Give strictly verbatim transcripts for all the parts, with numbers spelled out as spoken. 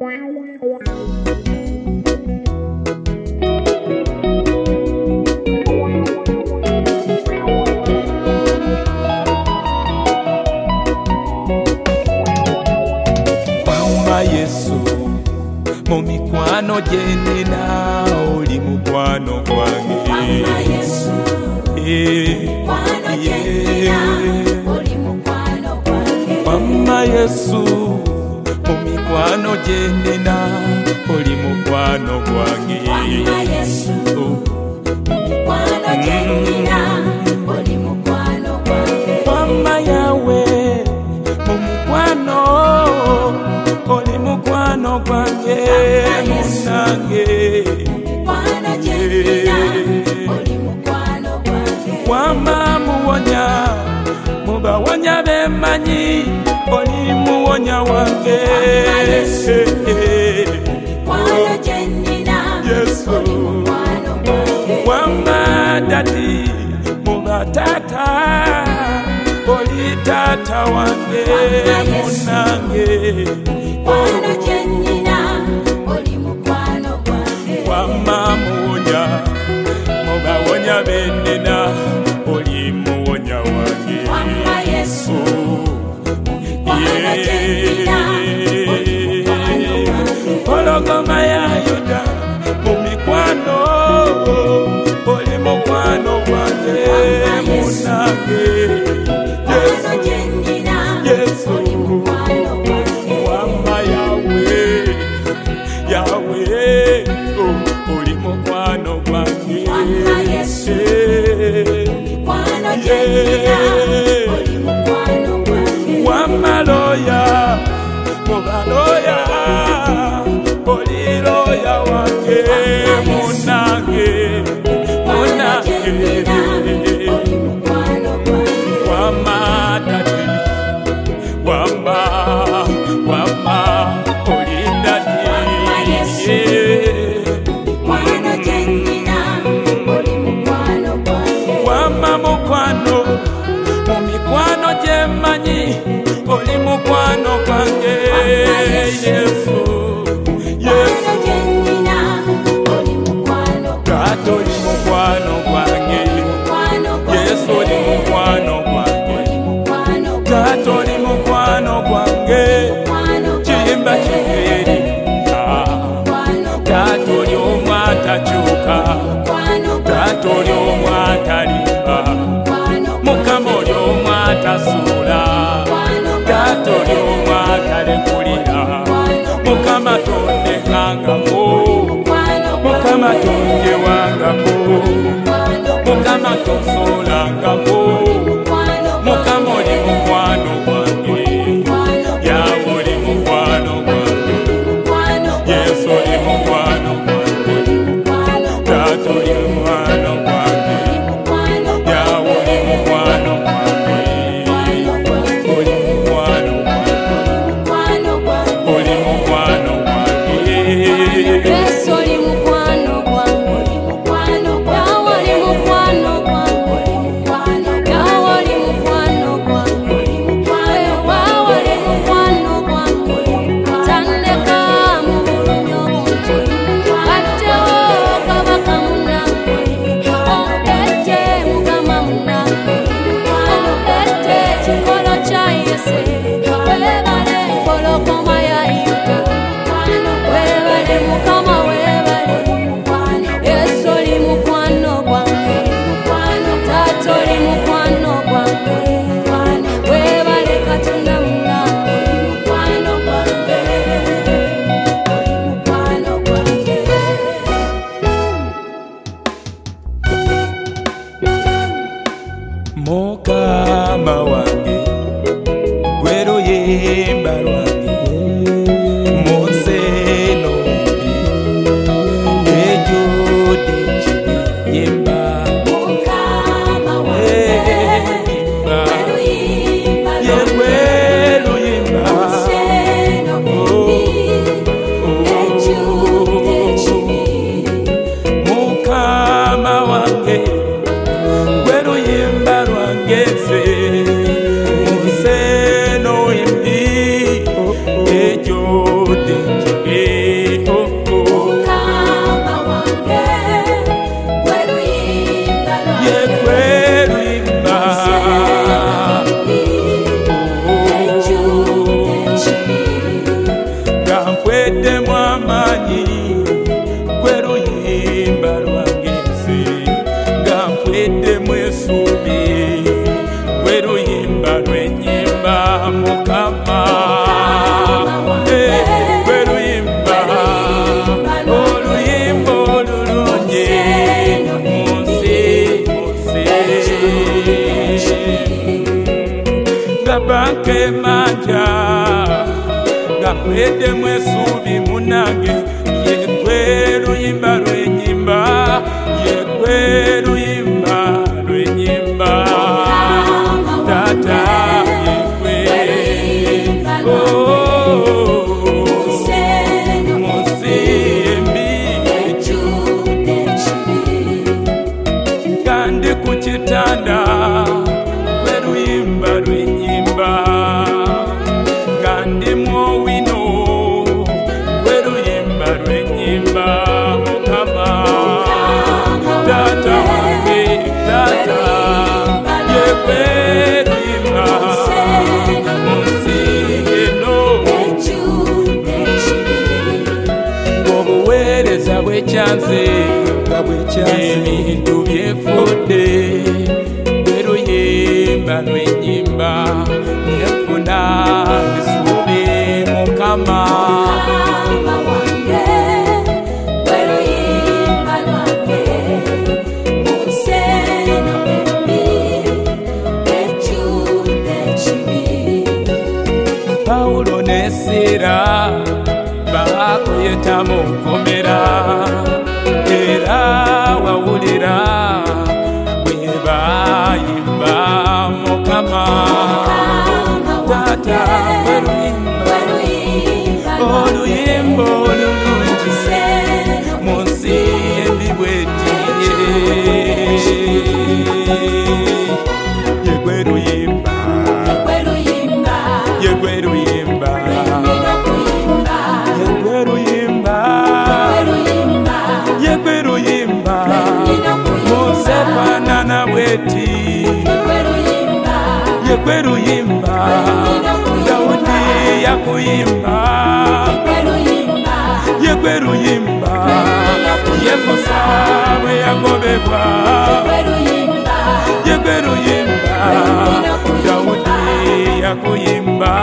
Yesu mumikwano jenina oli mukwano gwange Mama Yesu mukwano jenina oli mukwano gwange Mama Yesu mumikwano jenina oli mukwano gwange Mama Yesu mukwano jenina oli mukwano gwange Mama yawe mumukwano oli mukwano gwange munange mukwano jenina oli mukwano gwange wama muwonya mubawonya bemanyi oli muwonya wange mukwano jenina oli mukwano gwange wama dadi mubatata oli tata wange munange mukwano jenina oli mukwano gwange wama muwonya mubawonya benina oli muwonya wange Mama Yesu mukwano jenina oli mukwano gwange Pologoma ya Yuda mumikwano oli mukwano gwange munange mukwano jenina oli mukwano gwange wama yawe yawe oh, oli mukwano gwange Mama Yesu mukwano jenina oli mukwano gwange wamaloya mubaloya oli loya wange munange munange oli mukwano gwange wama dadi wama wama oli dadi Mama Yesu mukwano jenina oli mukwano gwange wama mukwano mumikwano jemanyi oli mukwano gwange Yesu mukwano jenina oli mukwano Tata oli mukwano gwange mukwano gwange Yesu oli mukwano gwange oli mukwano Tata oli mukwano gwange mukwano kiyimba kigeri Tata oli omw atakyuka Tata oli omw atalimba Mukama oli omw atasuula Tata oli omw atalekulira Mukama tondekangako Mukama tondewangako Mukama tosolangako Mukama oli mukwano gwange Yawe oli mukwano gwange Yesu oli mukwano gwange Tata oli mukwano gwange Yawe oli mukwano gwange Oli mukwano gwange Oli mukwano gwange Yesu oli mukwano gwange Yawe oli mukwano gwange olw'amaanyi gwe luyimba lwange nze nga mpweddemu essuubi gwe luyimba lw'ennyimba Mukama gwe luyimba oluyimba olulungi mu nsi nga banka emanja nga mpweddemu essuubi munange ye gwe luyimba lw'ennyimba ye gwe luyimba lw'ennyimba Tata ye gwe mu nsi embi nga ndi ku kitanda gwe luyimba lw'ennyimba nga ndi mu owino gwe luyimba lw'ennyimba Mukama Tata wange Tata ye gwe luyimba mu nsi eno ng'obuweereza bwekyanze ebintu byefudde gwe luyimba lw'ennyimba nefuna essuubi Mukama Pawulo ne Sira bakuyita mu nkomera era wawulira bwe bayimba Mukama Tata gwe luyimba oluyimba olulungi mu nsi embi bwetiye ye gwe luyimba ye gwe luyimba ye gwe luyimba ye gwe luyimba mu nsi efaanana bweti ye gwe luyimba Dawudi yakuyimba ye gwe luyimba Yefusa bwe yagobebwa ye gwe luyimba Dawudi yakuyimba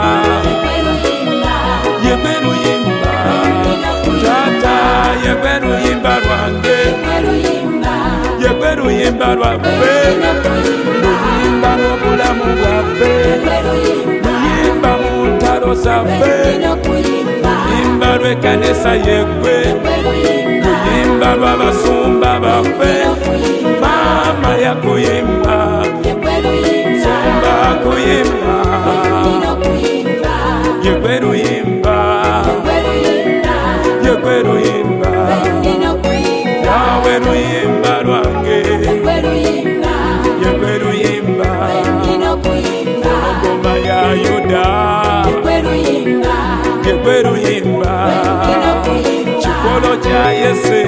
ye gwe luyimba Tata ye gwe luyimba lwange ye gwe luyimba lwaffe luyimba lw'obulamu bwaffe luyimba mu ntalo zaffe luyimba lw'ekkanisa yeggwe luyimba lw'abasumba baffe Maama yakuyimba Sumba akuyimba ye gwe luyimba ye gwe luyimba Yahweh luyimba lwange ye gwe luyimba Ngoma ya Yuda ye gwe luyimba Kikolo kya Yese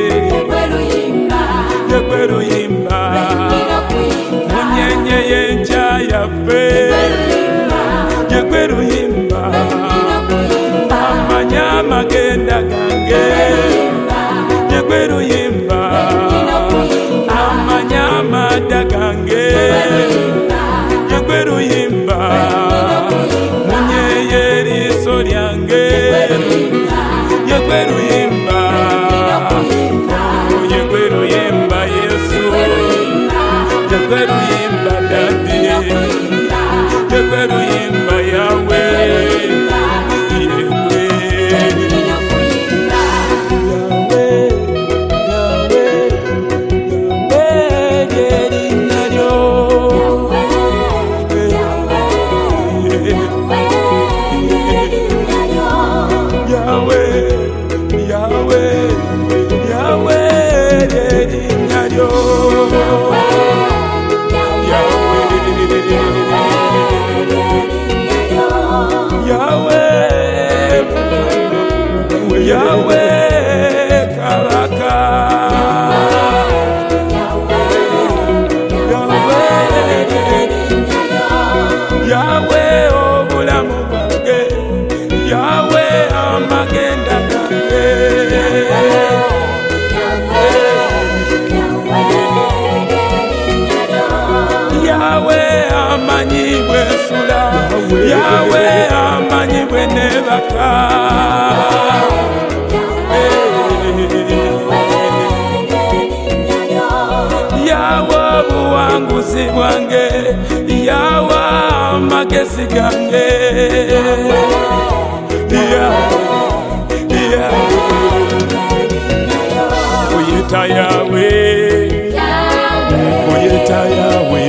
ye gwe luyimba Munyenye y'enkya yaffe ye gwe luyimba Amanya amagenda gange ye gwe luyimba Amanya amadda gange ye gwe luyimba Munyeye eriiso lyange ye gwe luyimba ye gwe luyimba Yesu ye gwe luyimba Dadi ye gwe luyimba Yahweh ye gwe magezi gange kuyita yawe kuyita yawe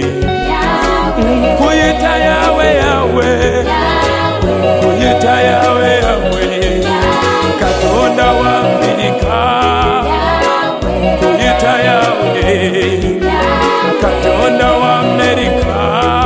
kuyita yawe yawe kuyita yawe yawe Katonda wa Amerika kuyita yawe Katonda wa Amerika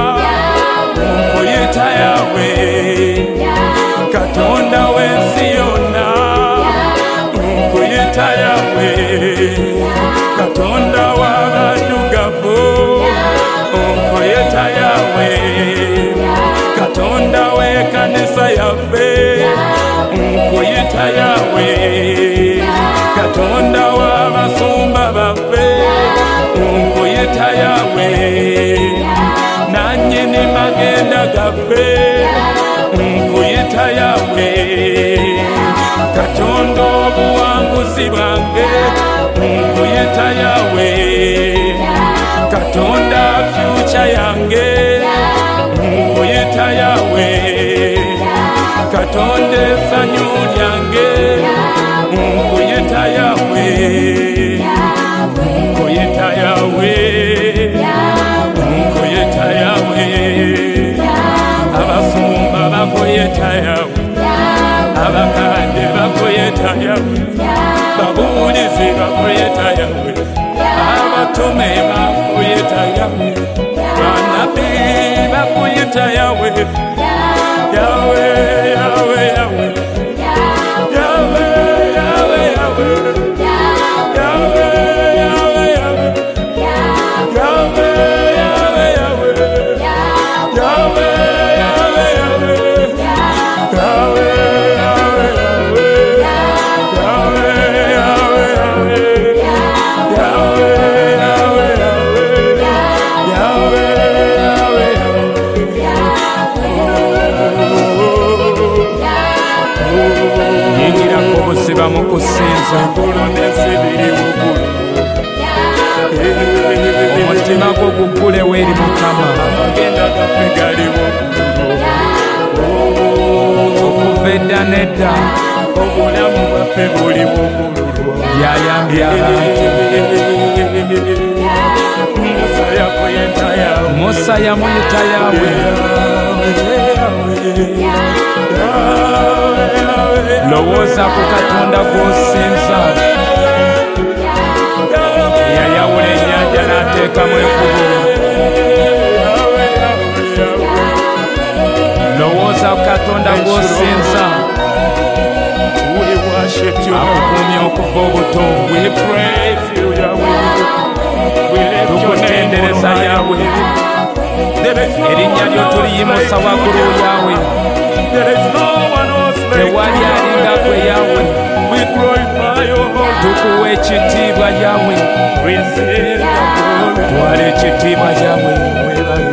kuyita yawe Katonda w'ensi yonna kuyita yawe Katonda w'abaddugavu kuyita yawe Katonda w'ekkanisa yaffe kuyita yawe Katonda w'abasumba baffe kuyita yawe nannyini magenda gaffe kuyita yawe Katonda obuwanguzi bwange kuyita yawe Katonda future yange kuyita yawe Katonda essanyu lyange kuyita yawe kuyita yawe kuyita yawe abasumba bakuyita yawe abakadde bakuyita yawe babuulizi bakuyita yawe abatume bakuyita yawe bannabbi bakuyita yawe yawe yawe yawe yawe yawe yawe yawe yawe yawe yawe yawe yawe yawe Siba mukusinza kulonezibiri wugulu omutima gwo guggule weri Mukama amagenda gaffe gali wugulu okuva edda nedda obulamu bwaffe buli wugulu yayambye abantu Musa yamuyita yawe lowooza ku Katonda gw'osinza yayawula ennyanja n'ateekamu ekkubo lowooza ku Katonda gw'osinza akukuumye okuva obuto tukutendereza yawe erinnya lyo tuliyimusa waggulu yawe tewali alinga gwe yawe tukuwa ekitiibwa yawe twala ekitiibwa yawe